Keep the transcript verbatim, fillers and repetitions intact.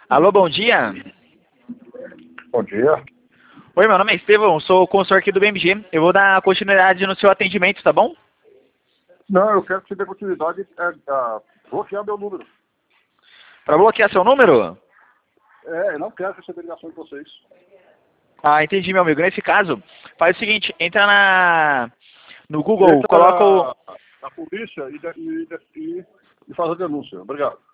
Alô, bom dia. Bom dia. Oi, meu nome é Estevão, sou consultor aqui do B M G. Eu vou dar continuidade no seu atendimento, tá bom? Não, eu quero que você dê continuidade é, a bloquear meu número. Para bloquear seu número? É, eu não quero receber ligação de vocês. Ah, entendi, meu amigo. Nesse caso, faz o seguinte, entra na no Google, Entra coloca o... na, na polícia e, de, e, de, e, e faz a denúncia. Obrigado.